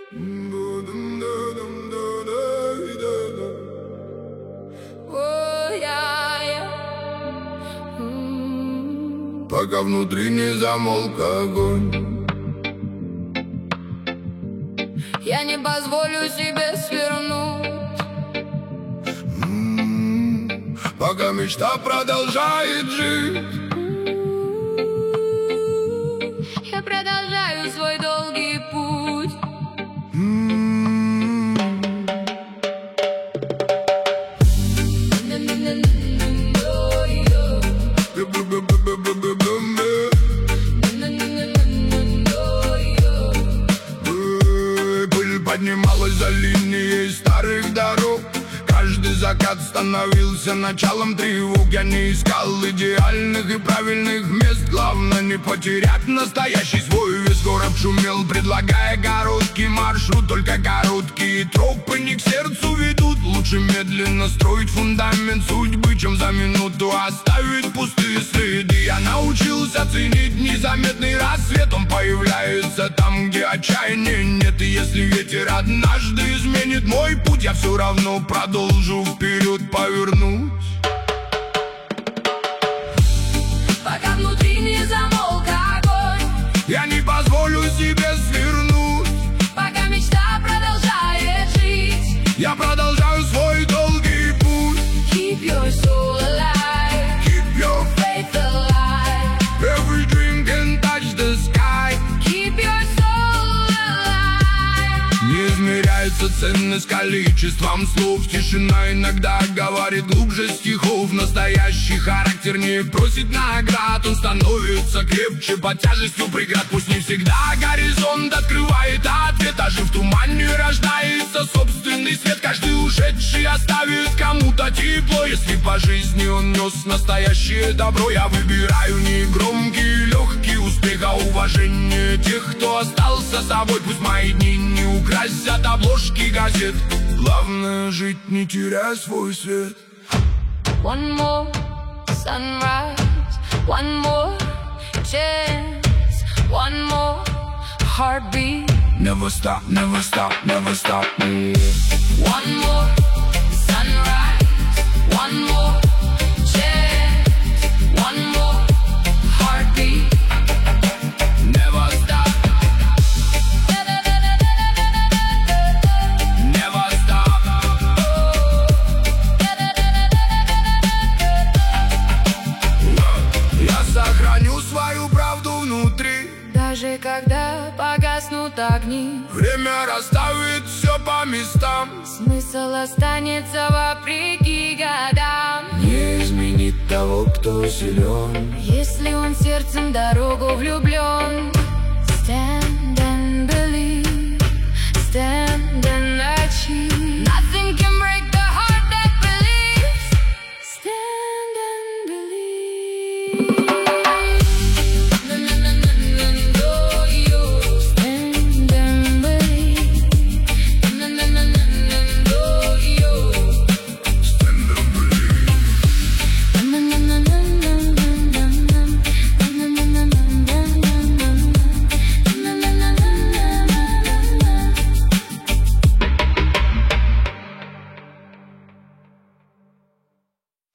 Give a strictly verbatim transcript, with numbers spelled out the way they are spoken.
Пока внутри не замолк огонь, я не позволю себе свернуть. М-м-м. Пока мечта продолжает жить, я продолжаю свой долгий путь. М-м-м. Пыль поднималась за линией старых дорог. Каждый закат становился началом тревог. Я не искал идеальных и правильных мест. Главное не потерять настоящий свой вес. Город шумел, предлагая короткий маршрут. Только короткие тропы не к сердцу ведут. Лучше медленно строить фундамент судьбы, чем за минуту оставить пустые следы. Я научился ценить незаметный рассвет. Он появляется там, где отчаяния нет. И если ветер однажды изменит мой путь, я все равно продолжу вперед повернуть. Пока внутри не замолк огонь, я не позволю себе свернуть. пока мечта продолжает жить, я продолжаю свой долгий путь. Keep your soul alive, Keep your faith alive. Every dream can touch the sky. Keep your soul alive. Не измеряется ценность количеством слов. Тишина иногда говорит глубже стихов. Настоящий характер не просит наград. Он становится крепче под тяжестью преград. Пусть не всегда горизонт открывает ответ, а же в тумане рождается собственный свет. Каждый ушедший оставит кому-то тепло. Если по жизни он нес настоящее добро, я выбираю не громкий легкий успех, а уважение тех, кто остался собой. Пусть мои дни не украсят обложки газет. Главное жить, не теряя свой свет. One more sunrise, one more chance, one more heartbeat. Never stop, never stop, never stop me. One more sunrise, one more chance, one more heartbeat. Never stop, never stop. Я сохраню свою правду внутри, Даже когда погаснут огни, время расставит все по местам. смысл останется вопреки годам. Не изменит того, кто силен. Если он сердцем дорогу влюблен, stand